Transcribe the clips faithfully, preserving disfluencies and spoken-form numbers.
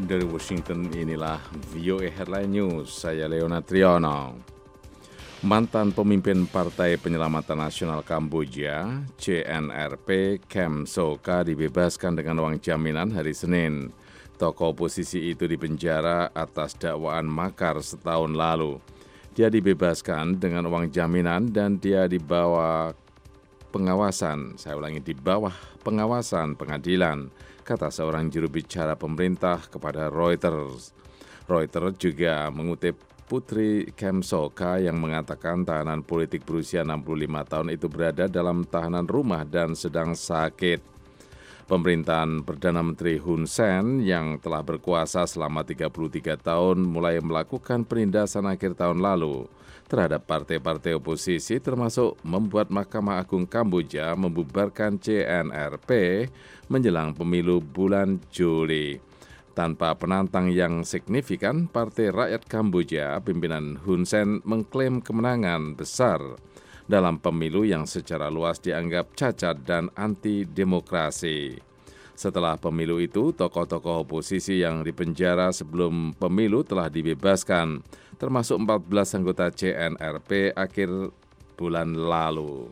Dari Washington, inilah V O A Headline News, saya Leona Triyono. Mantan pemimpin Partai Penyelamatan Nasional Kamboja, C N R P, Kem Sokha dibebaskan dengan uang jaminan hari Senin. Tokoh oposisi itu dipenjara atas dakwaan makar setahun lalu. Dia dibebaskan dengan uang jaminan dan dia di bawah pengawasan, saya ulangi, di bawah pengawasan pengadilan, kata seorang juru bicara pemerintah kepada Reuters. Reuters juga mengutip putri Kem Sokha yang mengatakan tahanan politik berusia enam puluh lima tahun itu berada dalam tahanan rumah dan sedang sakit. Pemerintahan Perdana Menteri Hun Sen yang telah berkuasa selama tiga puluh tiga tahun mulai melakukan penindasan akhir tahun lalu terhadap partai-partai oposisi termasuk membuat Mahkamah Agung Kamboja membubarkan C N R P menjelang pemilu bulan Juli. Tanpa penantang yang signifikan, Partai Rakyat Kamboja pimpinan Hun Sen mengklaim kemenangan besar dalam pemilu yang secara luas dianggap cacat dan anti-demokrasi. Setelah pemilu itu, tokoh-tokoh oposisi yang dipenjara sebelum pemilu telah dibebaskan, termasuk empat belas anggota C N R P akhir bulan lalu.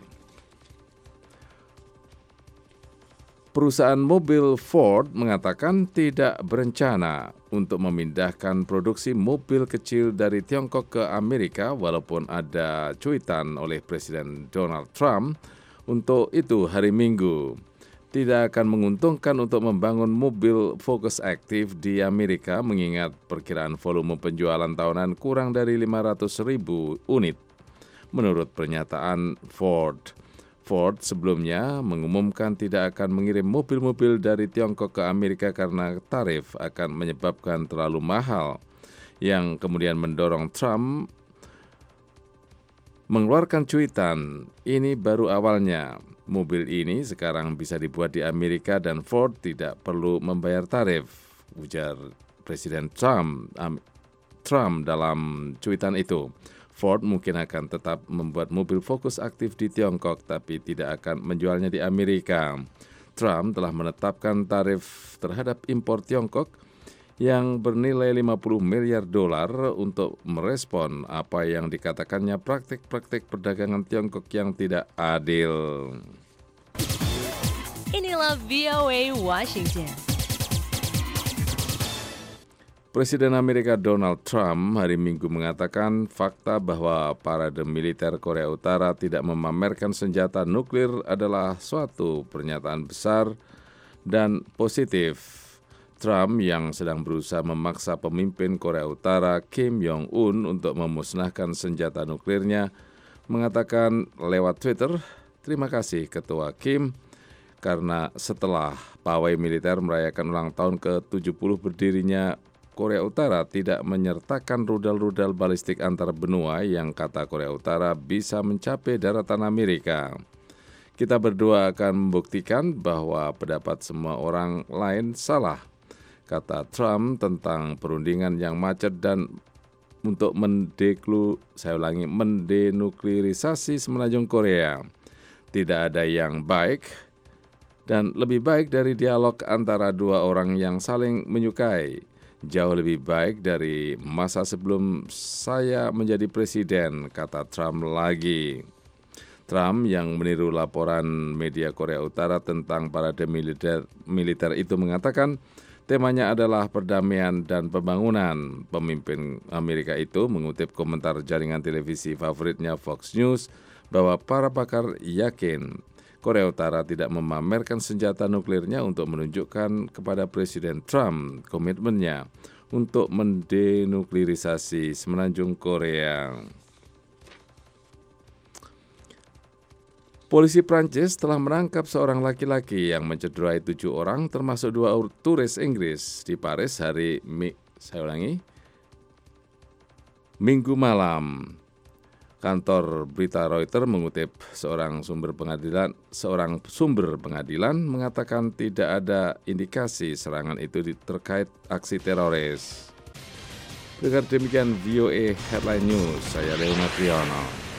Perusahaan mobil Ford mengatakan tidak berencana untuk memindahkan produksi mobil kecil dari Tiongkok ke Amerika walaupun ada cuitan oleh Presiden Donald Trump untuk itu hari Minggu. Tidak akan menguntungkan untuk membangun mobil Focus Active di Amerika mengingat perkiraan volume penjualan tahunan kurang dari lima ratus ribu unit. Menurut pernyataan Ford, Ford sebelumnya mengumumkan tidak akan mengirim mobil-mobil dari Tiongkok ke Amerika karena tarif akan menyebabkan terlalu mahal, yang kemudian mendorong Trump mengeluarkan cuitan, ini baru awalnya. Mobil ini sekarang bisa dibuat di Amerika dan Ford tidak perlu membayar tarif, ujar Presiden Trump, um, Trump dalam cuitan itu. Ford mungkin akan tetap membuat mobil Focus Active di Tiongkok, tapi tidak akan menjualnya di Amerika. Trump telah menetapkan tarif terhadap impor Tiongkok yang bernilai lima puluh miliar dolar untuk merespon apa yang dikatakannya praktik-praktik perdagangan Tiongkok yang tidak adil. Inilah V O A Washington. Presiden Amerika Donald Trump hari Minggu mengatakan fakta bahwa parade militer Korea Utara tidak memamerkan senjata nuklir adalah suatu pernyataan besar dan positif. Trump yang sedang berusaha memaksa pemimpin Korea Utara Kim Jong-un untuk memusnahkan senjata nuklirnya mengatakan lewat Twitter, terima kasih Ketua Kim, karena setelah pawai militer merayakan ulang tahun ke tujuh puluh berdirinya Korea Utara tidak menyertakan rudal-rudal balistik antar benua yang kata Korea Utara bisa mencapai daratan Amerika. Kita berdua akan membuktikan bahwa pendapat semua orang lain salah, kata Trump tentang perundingan yang macet dan untuk mendeklu, saya ulangi, mendenuklirisasi semenanjung Korea. Tidak ada yang baik dan lebih baik dari dialog antara dua orang yang saling menyukai. Jauh lebih baik dari masa sebelum saya menjadi presiden, kata Trump lagi. Trump yang meniru laporan media Korea Utara tentang parade militer, militer itu mengatakan temanya adalah perdamaian dan pembangunan. Pemimpin Amerika itu mengutip komentar jaringan televisi favoritnya Fox News bahwa para pakar yakin Korea Utara tidak memamerkan senjata nuklirnya untuk menunjukkan kepada Presiden Trump komitmennya untuk mendenuklirisasi semenanjung Korea. Polisi Prancis telah menangkap seorang laki-laki yang mencederai tujuh orang termasuk dua turis Inggris di Paris hari Mi, saya ulangi, Minggu malam. Kantor berita Reuters mengutip seorang sumber pengadilan, seorang sumber pengadilan mengatakan tidak ada indikasi serangan itu terkait aksi teroris. Dengan demikian V O A Headline News, saya Leona Triyono.